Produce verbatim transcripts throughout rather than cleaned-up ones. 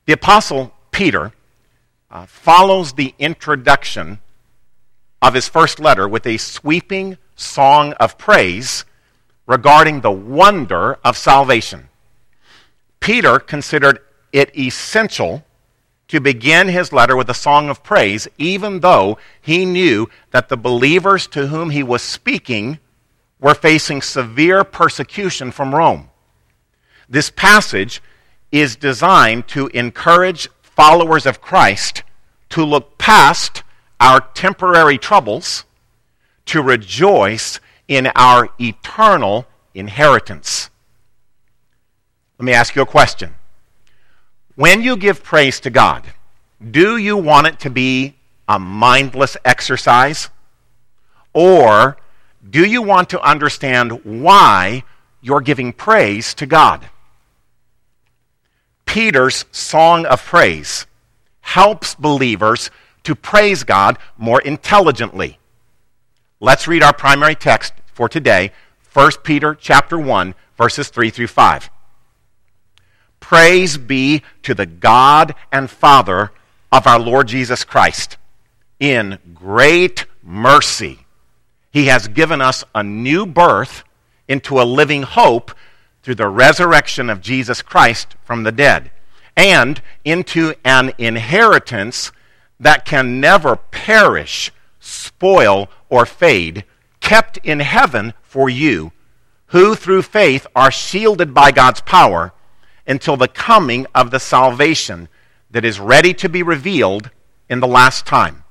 The Apostle Peter uh, follows the introduction of his first letter with a sweeping song of praise regarding the wonder of salvation. Peter considered it essential to begin his letter with a song of praise, even though he knew that the believers to whom he was speaking were facing severe persecution from Rome. This passage is designed to encourage followers of Christ to look past our temporary troubles to rejoice in our eternal inheritance. Let me ask you a question. When you give praise to God, do you want it to be a mindless exercise? Or do you want to understand why you're giving praise to God? Peter's song of praise helps believers to praise God more intelligently. Let's read our primary text for today, First Peter chapter one, verses three through five. Praise be to the God and Father of our Lord Jesus Christ. In great mercy, he has given us a new birth into a living hope through the resurrection of Jesus Christ from the dead, and into an inheritance that can never perish, spoil, or fade, kept in heaven for you, who through faith are shielded by God's power until the coming of the salvation that is ready to be revealed in the last time.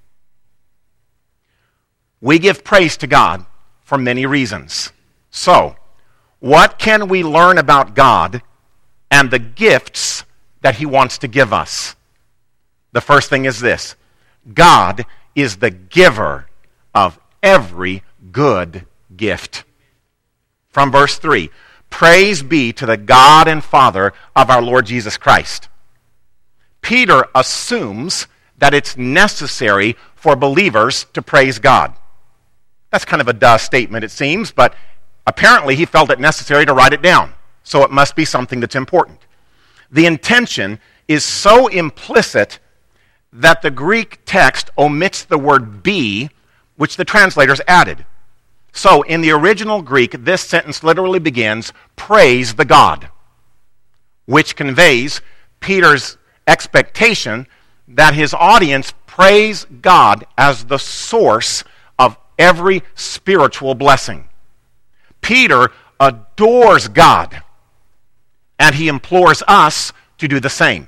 We give praise to God for many reasons. So, what can we learn about God and the gifts that he wants to give us? The first thing is this: God is the giver of every good gift. From verse three, praise be to the God and Father of our Lord Jesus Christ. Peter assumes that it's necessary for believers to praise God. That's kind of a duh statement, it seems, but apparently he felt it necessary to write it down, so it must be something that's important. The intention is so implicit that the Greek text omits the word be, which the translators added. So in the original Greek, this sentence literally begins, praise the God, which conveys Peter's expectation that his audience praise God as the source of every spiritual blessing. Peter adores God, and he implores us to do the same.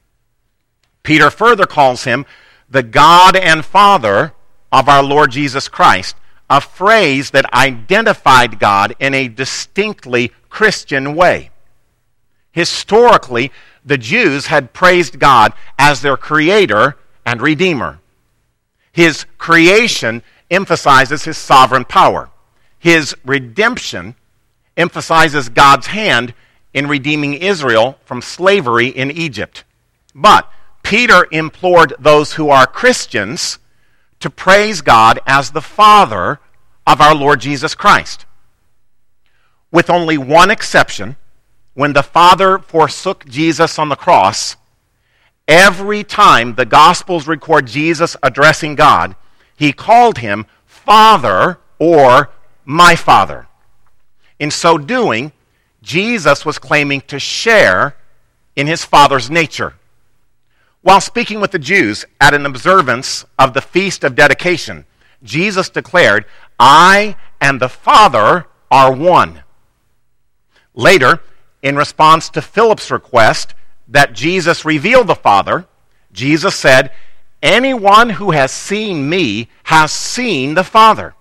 Peter further calls him the God and Father of our Lord Jesus Christ, a phrase that identified God in a distinctly Christian way. Historically, the Jews had praised God as their creator and redeemer. His creation emphasizes his sovereign power. His redemption emphasizes God's hand in redeeming Israel from slavery in Egypt. But Peter implored those who are Christians to praise God as the Father of our Lord Jesus Christ. With only one exception, when the Father forsook Jesus on the cross, every time the Gospels record Jesus addressing God, he called him Father or my Father. In so doing, Jesus was claiming to share in his Father's nature. While speaking with the Jews at an observance of the Feast of Dedication, Jesus declared, I and the Father are one. Later, in response to Philip's request that Jesus reveal the Father, Jesus said, anyone who has seen me has seen the Father.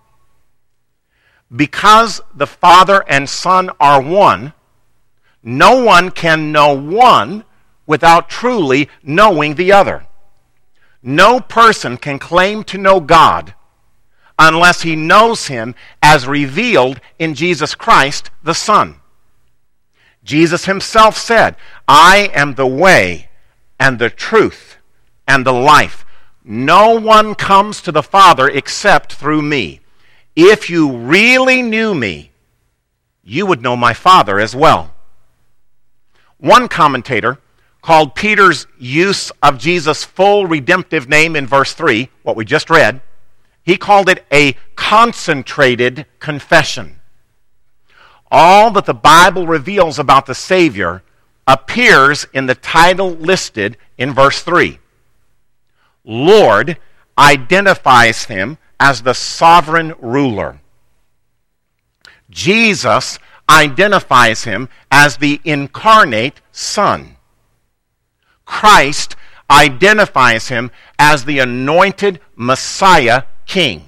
Because the Father and Son are one, no one can know one without truly knowing the other. No person can claim to know God unless he knows him as revealed in Jesus Christ, the Son. Jesus himself said, I am the way and the truth and the life. No one comes to the Father except through me. If you really knew me, you would know my Father as well. One commentator called Peter's use of Jesus' full redemptive name in verse three, what we just read, he called it a concentrated confession. All that the Bible reveals about the Savior appears in the title listed in verse three. Lord identifies him as the sovereign ruler. Jesus identifies him as the incarnate Son. Christ identifies him as the anointed Messiah King.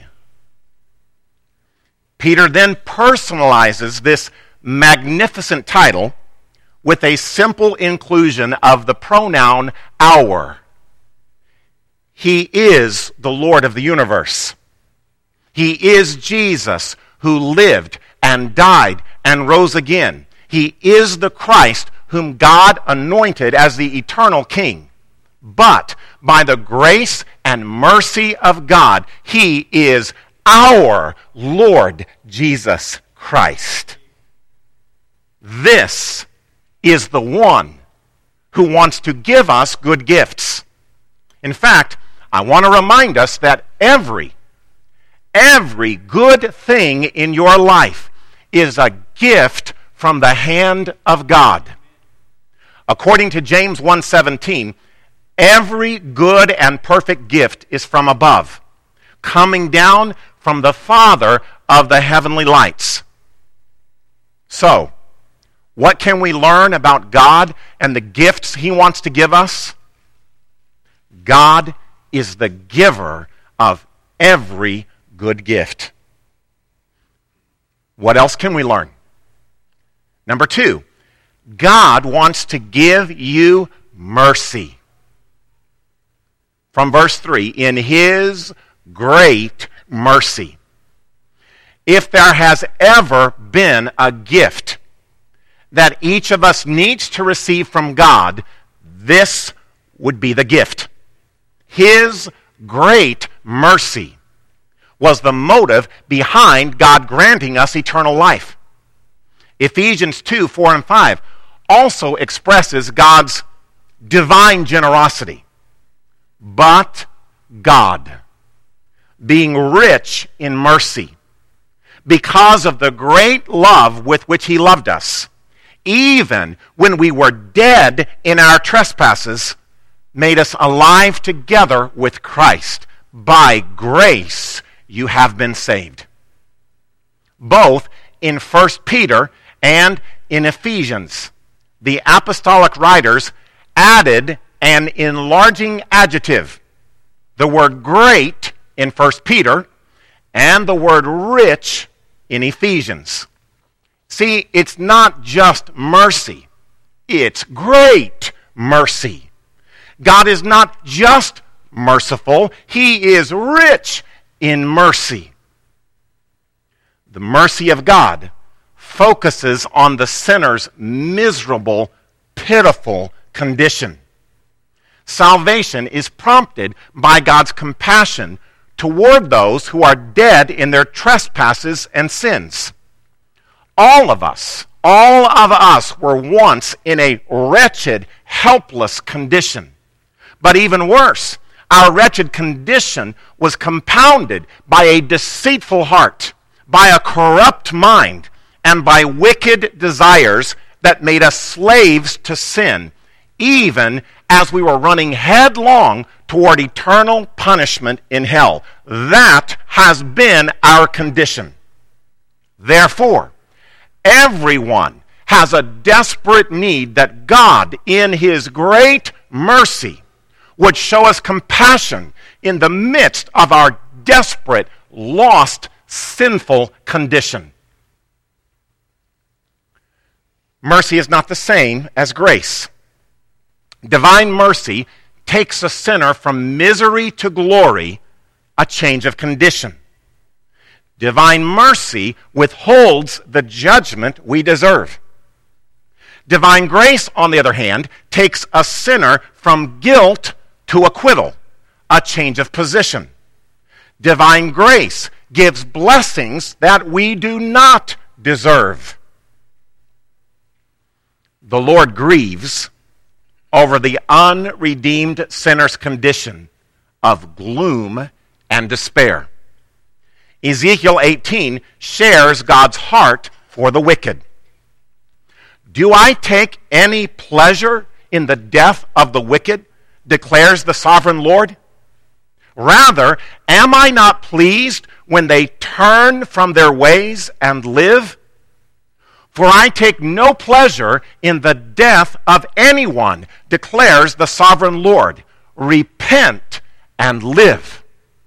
Peter then personalizes this magnificent title with a simple inclusion of the pronoun our. He is the Lord of the universe. He is Jesus who lived and died and rose again. He is the Christ whom God anointed as the eternal King. But by the grace and mercy of God, he is our Lord Jesus Christ. This is the one who wants to give us good gifts. In fact, I want to remind us that every, every good thing in your life is a gift from the hand of God. According to James one seventeen, every good and perfect gift is from above, coming down from the Father of the heavenly lights. So, what can we learn about God and the gifts he wants to give us? God is the giver of every good gift. What else can we learn? Number two, God wants to give you mercy. From verse three, in his great mercy. If there has ever been a gift that each of us needs to receive from God, this would be the gift. His great mercy was the motive behind God granting us eternal life. Ephesians two, four, and five also expresses God's divine generosity. But God, being rich in mercy, because of the great love with which he loved us, even when we were dead in our trespasses, made us alive together with Christ. By grace you have been saved. Both in First Peter and in Ephesians, the apostolic writers added an enlarging adjective, the word great in First Peter and the word rich in Ephesians. See, it's not just mercy, it's great mercy. God is not just merciful, he is rich in mercy. The mercy of God focuses on the sinner's miserable, pitiful condition. Salvation is prompted by God's compassion toward those who are dead in their trespasses and sins. All of us, all of us were once in a wretched, helpless condition. But even worse, our wretched condition was compounded by a deceitful heart, by a corrupt mind, and by wicked desires that made us slaves to sin, even as we were running headlong toward eternal punishment in hell. That has been our condition. Therefore, everyone has a desperate need that God, in his great mercy, would show us compassion in the midst of our desperate, lost, sinful condition. Mercy is not the same as grace. Divine mercy takes a sinner from misery to glory, a change of condition. Divine mercy withholds the judgment we deserve. Divine grace, on the other hand, takes a sinner from guilt to acquittal, a change of position. Divine grace gives blessings that we do not deserve. The Lord grieves over the unredeemed sinner's condition of gloom and despair. Ezekiel eighteen shares God's heart for the wicked. Do I take any pleasure in the death of the wicked, declares the sovereign Lord? Rather, am I not pleased when they turn from their ways and live? For I take no pleasure in the death of anyone, declares the sovereign Lord. Repent and live.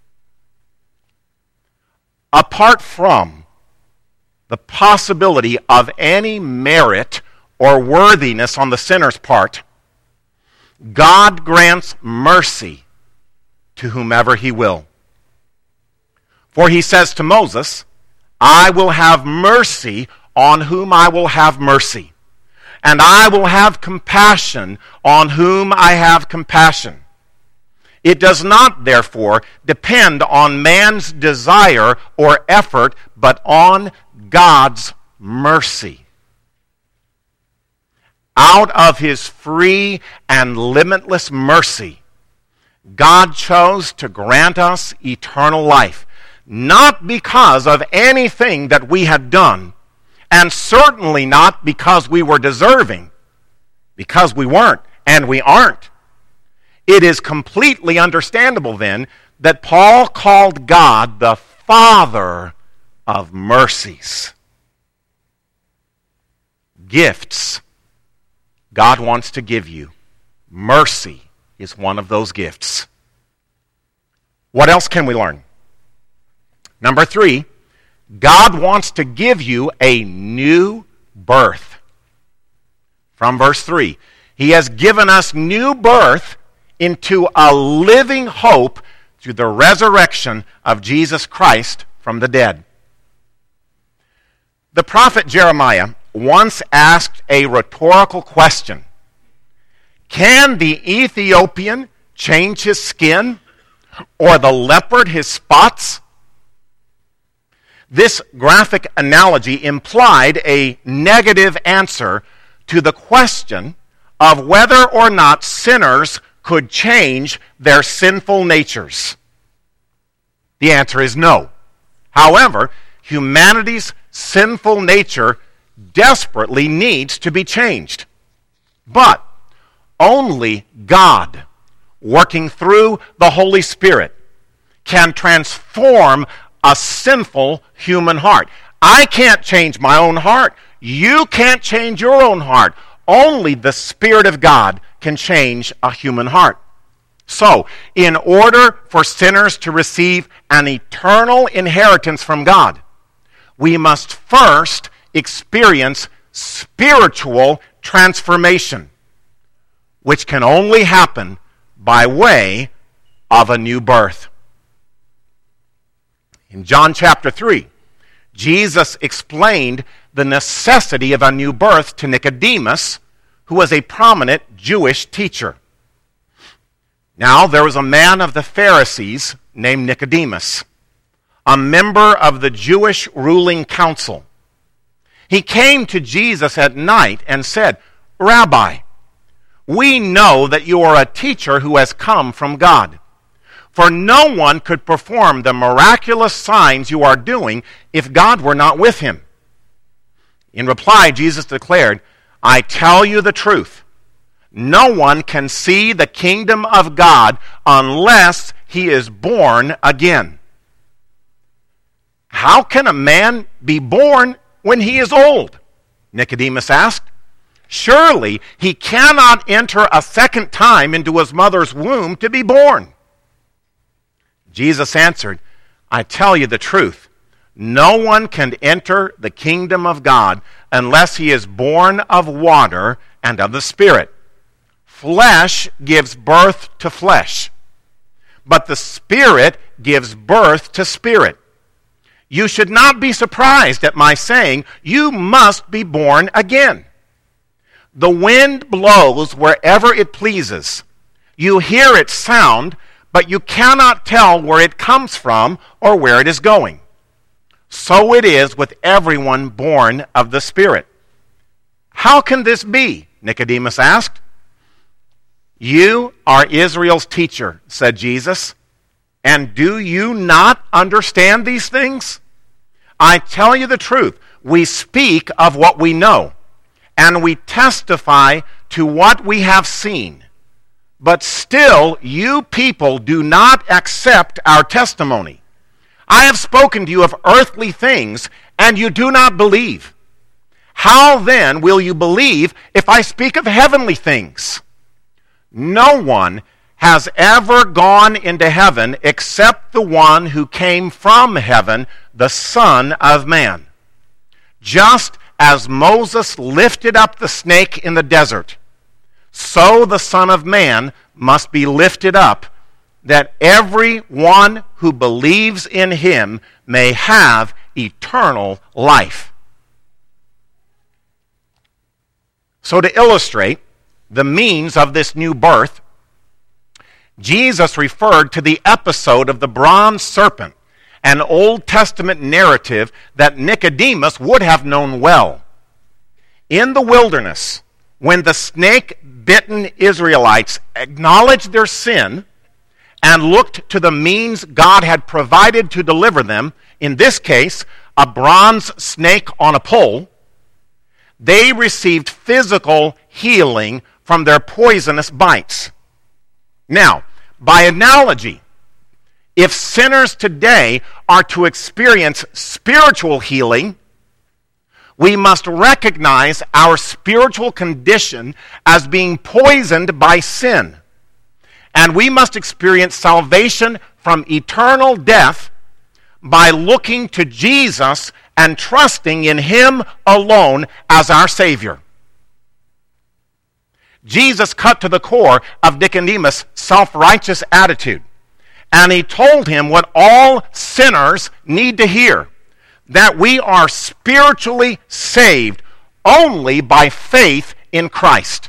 Apart from the possibility of any merit or worthiness on the sinner's part, God grants mercy to whomever he will. For he says to Moses, I will have mercy on whom I will have mercy, and I will have compassion on whom I have compassion. It does not, therefore, depend on man's desire or effort, but on God's mercy. Out of his free and limitless mercy, God chose to grant us eternal life, not because of anything that we had done, and certainly not because we were deserving, because we weren't, and we aren't. It is completely understandable then that Paul called God the Father of mercies. Gifts God wants to give you. Mercy is one of those gifts. What else can we learn? Number three, God wants to give you a new birth. From verse three, he has given us new birth into a living hope through the resurrection of Jesus Christ from the dead. The prophet Jeremiah once asked a rhetorical question. Can the Ethiopian change his skin, or the leopard his spots? This graphic analogy implied a negative answer to the question of whether or not sinners could change their sinful natures. The answer is no. However, humanity's sinful nature desperately needs to be changed. But only God, working through the Holy Spirit, can transform a sinful human heart. I can't change my own heart. You can't change your own heart. Only the Spirit of God can change a human heart. So, in order for sinners to receive an eternal inheritance from God, we must first experience spiritual transformation, which can only happen by way of a new birth. In John chapter three, Jesus explained the necessity of a new birth to Nicodemus, who was a prominent Jewish teacher. Now, there was a man of the Pharisees named Nicodemus, a member of the Jewish ruling council. He came to Jesus at night and said, Rabbi, we know that you are a teacher who has come from God. For no one could perform the miraculous signs you are doing if God were not with him. In reply, Jesus declared, I tell you the truth. No one can see the kingdom of God unless he is born again. How can a man be born when he is old? Nicodemus asked. Surely he cannot enter a second time into his mother's womb to be born. Jesus answered, I tell you the truth. No one can enter the kingdom of God unless he is born of water and of the Spirit. Flesh gives birth to flesh, but the Spirit gives birth to spirit. You should not be surprised at my saying, you must be born again. The wind blows wherever it pleases. You hear its sound, but you cannot tell where it comes from or where it is going. So it is with everyone born of the Spirit. How can this be? Nicodemus asked. "You are Israel's teacher," said Jesus, "and do you not understand these things? I tell you the truth, we speak of what we know, and we testify to what we have seen. But still, you people do not accept our testimony. I have spoken to you of earthly things, and you do not believe. How then will you believe if I speak of heavenly things? No one has ever gone into heaven except the one who came from heaven, the Son of Man. Just as Moses lifted up the snake in the desert, so the Son of Man must be lifted up, that everyone who believes in him may have eternal life." So to illustrate the means of this new birth, Jesus referred to the episode of the bronze serpent, an Old Testament narrative that Nicodemus would have known well. In the wilderness, when the snake-bitten Israelites acknowledged their sin and looked to the means God had provided to deliver them, in this case, a bronze snake on a pole, they received physical healing from their poisonous bites. Now, by analogy, if sinners today are to experience spiritual healing, we must recognize our spiritual condition as being poisoned by sin. And we must experience salvation from eternal death by looking to Jesus and trusting in him alone as our Savior. Jesus cut to the core of Nicodemus' self-righteous attitude, and he told him what all sinners need to hear, that we are spiritually saved only by faith in Christ.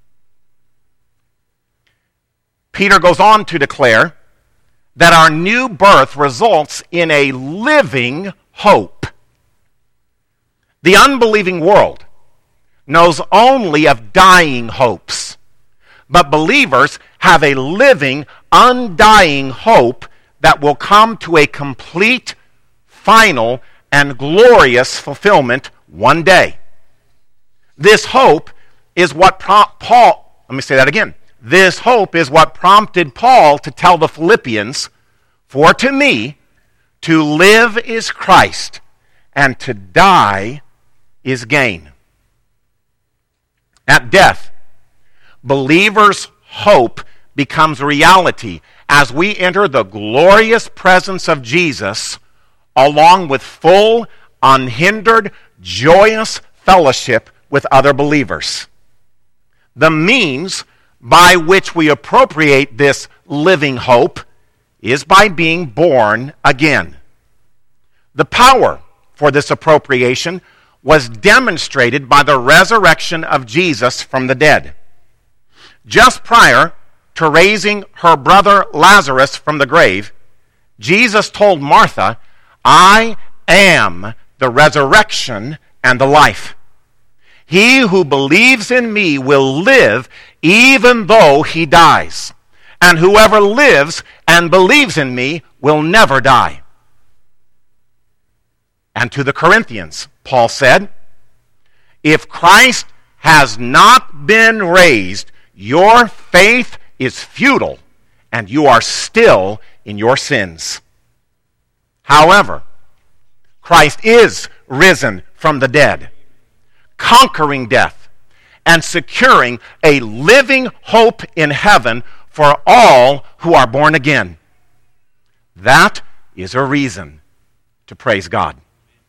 Peter goes on to declare that our new birth results in a living hope. The unbelieving world knows only of dying hopes, but believers have a living, undying hope that will come to a complete, final, and glorious fulfillment one day. This hope is what pro- Paul, let me say that again. This hope is what prompted Paul to tell the Philippians, "For to me, to live is Christ, and to die is gain." At death, believers' hope becomes reality as we enter the glorious presence of Jesus, along with full, unhindered, joyous fellowship with other believers. The means by which we appropriate this living hope is by being born again. The power for this appropriation was demonstrated by the resurrection of Jesus from the dead. Just prior to raising her brother Lazarus from the grave, Jesus told Martha, "I am the resurrection and the life. He who believes in me will live even though he dies. And whoever lives and believes in me will never die." And to the Corinthians, Paul said, "If Christ has not been raised, your faith is futile, and you are still in your sins." However, Christ is risen from the dead, conquering death, and securing a living hope in heaven for all who are born again. That is a reason to praise God.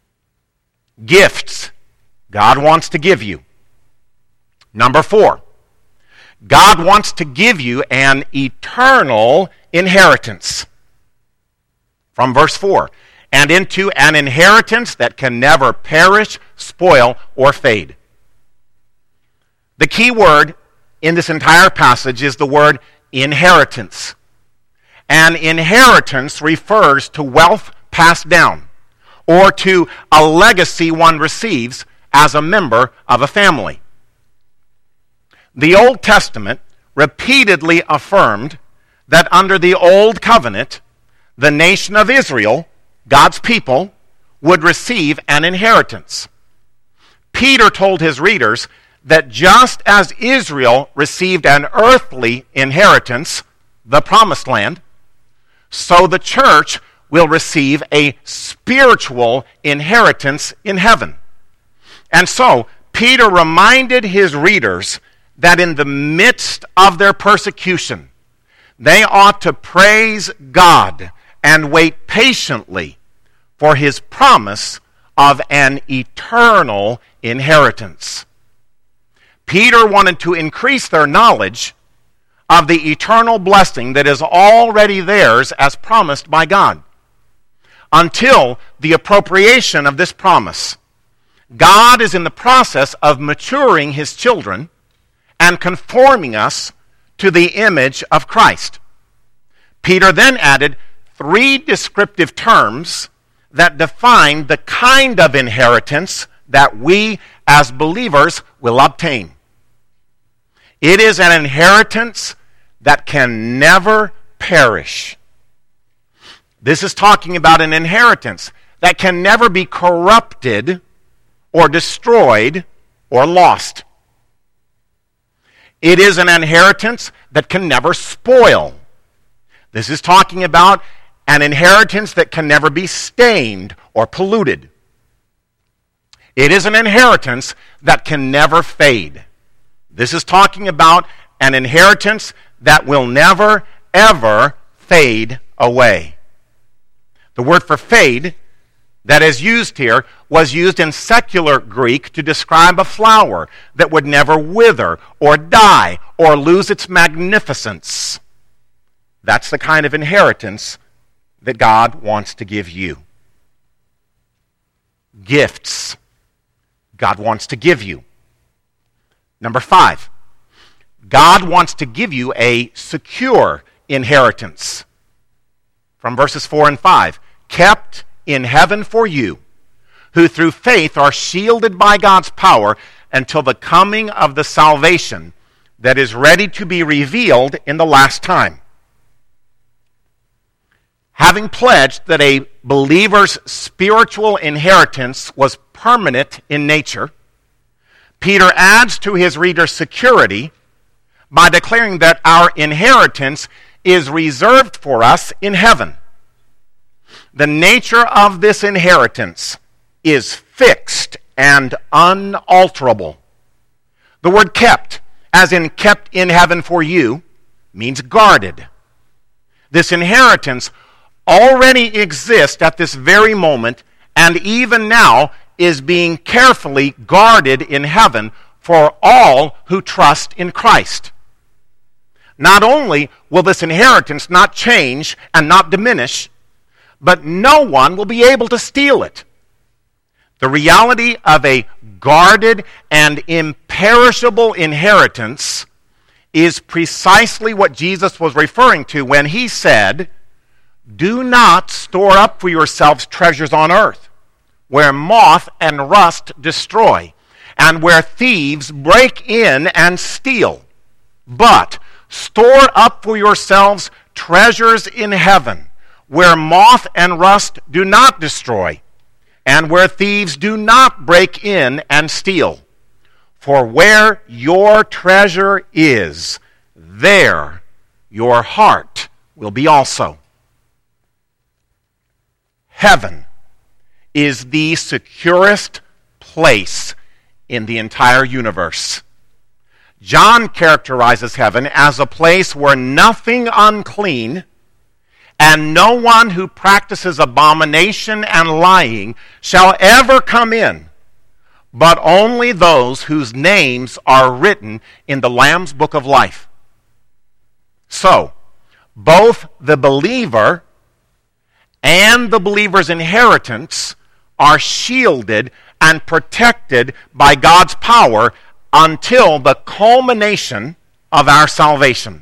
Gifts God wants to give you. Number four, God wants to give you an eternal inheritance. From verse four, "And into an inheritance that can never perish, spoil, or fade." The key word in this entire passage is the word inheritance. An inheritance refers to wealth passed down, or to a legacy one receives as a member of a family. The Old Testament repeatedly affirmed that under the Old Covenant, the nation of Israel, God's people, would receive an inheritance. Peter told his readers that just as Israel received an earthly inheritance, the promised land, so the church will receive a spiritual inheritance in heaven. And so, Peter reminded his readers that in the midst of their persecution, they ought to praise God and wait patiently for his promise of an eternal inheritance. Peter wanted to increase their knowledge of the eternal blessing that is already theirs as promised by God. Until the appropriation of this promise, God is in the process of maturing his children and conforming us to the image of Christ. Peter then added three descriptive terms that define the kind of inheritance that we as believers will obtain. It is an inheritance that can never perish. This is talking about an inheritance that can never be corrupted or destroyed or lost. It is an inheritance that can never spoil. This is talking about an inheritance that can never be stained or polluted. It is an inheritance that can never fade. This is talking about an inheritance that will never, ever fade away. The word for fade that is used here was used in secular Greek to describe a flower that would never wither or die or lose its magnificence. That's the kind of inheritance that God wants to give you. Gifts God wants to give you. Number five, God wants to give you a secure inheritance. From verses four and five, kept in heaven for you, who through faith are shielded by God's power until the coming of the salvation that is ready to be revealed in the last time. Having pledged that a believer's spiritual inheritance was permanent in nature, Peter adds to his readers' security by declaring that our inheritance is reserved for us in heaven. The nature of this inheritance is fixed and unalterable. The word kept, as in kept in heaven for you, means guarded. This inheritance already exists at this very moment, and even now is being carefully guarded in heaven for all who trust in Christ. Not only will this inheritance not change and not diminish, but no one will be able to steal it. The reality of a guarded and imperishable inheritance is precisely what Jesus was referring to when he said, "Do not store up for yourselves treasures on earth, where moth and rust destroy, and where thieves break in and steal. But store up for yourselves treasures in heaven, where moth and rust do not destroy, and where thieves do not break in and steal. For where your treasure is, there your heart will be also." Heaven is the securest place in the entire universe. John characterizes heaven as a place where nothing unclean and no one who practices abomination and lying shall ever come in, but only those whose names are written in the Lamb's book of life. So, both the believer and the believer's inheritance are shielded and protected by God's power until the culmination of our salvation.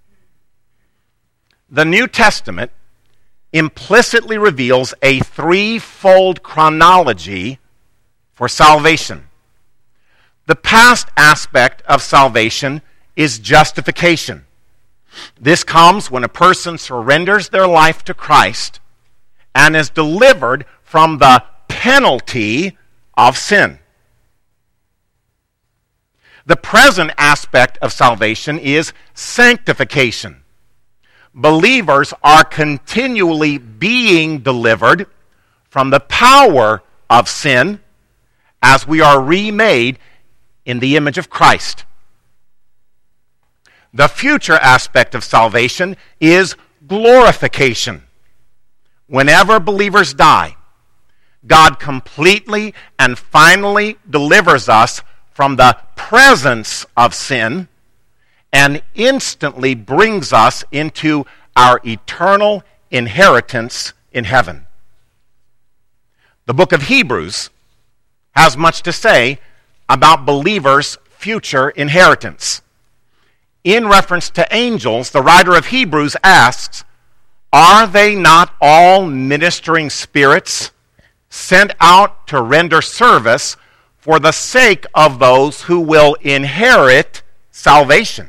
The New Testament implicitly reveals a threefold chronology for salvation. The past aspect of salvation is justification. This comes when a person surrenders their life to Christ and is delivered from the penalty of sin. The present aspect of salvation is sanctification. Believers are continually being delivered from the power of sin as we are remade in the image of Christ. The future aspect of salvation is glorification. Whenever believers die, God completely and finally delivers us from the presence of sin and instantly brings us into our eternal inheritance in heaven. The book of Hebrews has much to say about believers' future inheritance. In reference to angels, the writer of Hebrews asks, "Are they not all ministering spirits sent out to render service for the sake of those who will inherit salvation?"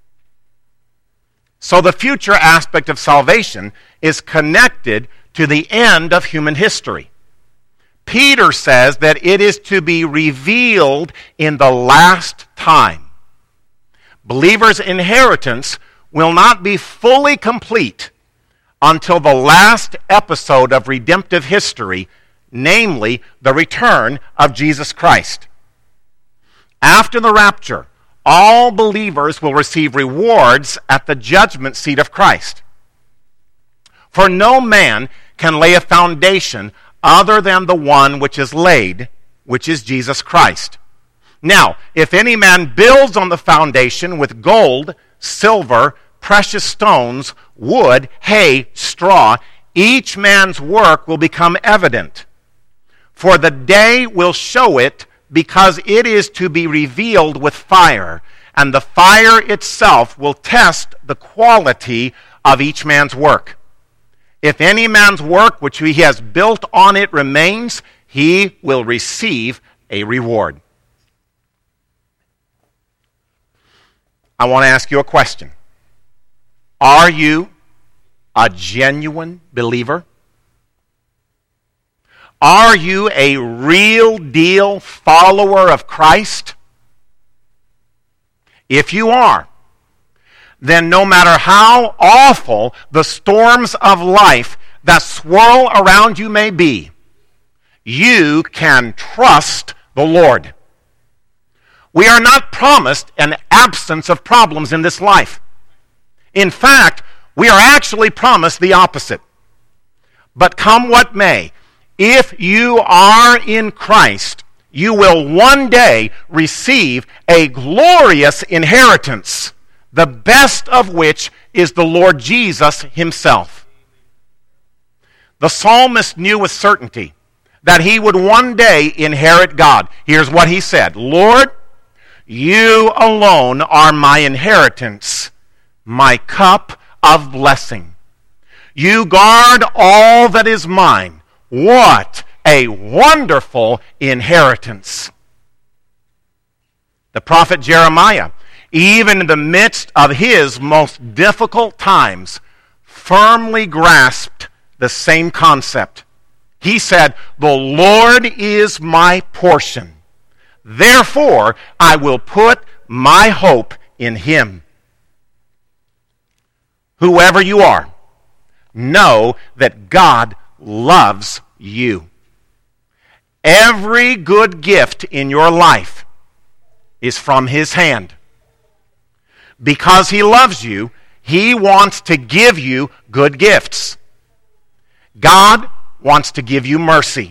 So the future aspect of salvation is connected to the end of human history. Peter says that it is to be revealed in the last time. Believers' inheritance will not be fully complete until the last episode of redemptive history, namely the return of Jesus Christ. After the rapture, all believers will receive rewards at the judgment seat of Christ. For no man can lay a foundation other than the one which is laid, which is Jesus Christ. Now, if any man builds on the foundation with gold, silver, precious stones, wood, hay, straw, each man's work will become evident. For the day will show it, because it is to be revealed with fire, and the fire itself will test the quality of each man's work. If any man's work which he has built on it remains, he will receive a reward. I want to ask you a question. Are you a genuine believer? Are you a real deal follower of Christ? If you are, then no matter how awful the storms of life that swirl around you may be, you can trust the Lord. We are not promised an absence of problems in this life. In fact, we are actually promised the opposite. But come what may, if you are in Christ, you will one day receive a glorious inheritance, the best of which is the Lord Jesus himself. The psalmist knew with certainty that he would one day inherit God. Here's what he said, "Lord, you alone are my inheritance, my cup of blessing. You guard all that is mine. What a wonderful inheritance." The prophet Jeremiah, even in the midst of his most difficult times, firmly grasped the same concept. He said, "The Lord is my portion. Therefore, I will put my hope in him." Whoever you are, know that God loves you. Every good gift in your life is from his hand. Because he loves you, he wants to give you good gifts. God wants to give you mercy.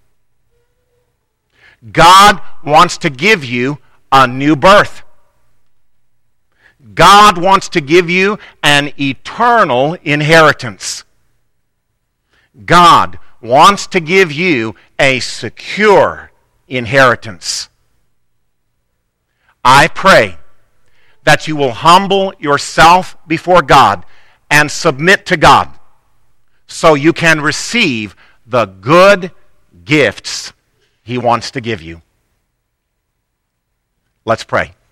God wants to give you a new birth. God wants to give you an eternal inheritance. God wants to give you a secure inheritance. I pray that you will humble yourself before God and submit to God so you can receive the good gifts he wants to give you. Let's pray.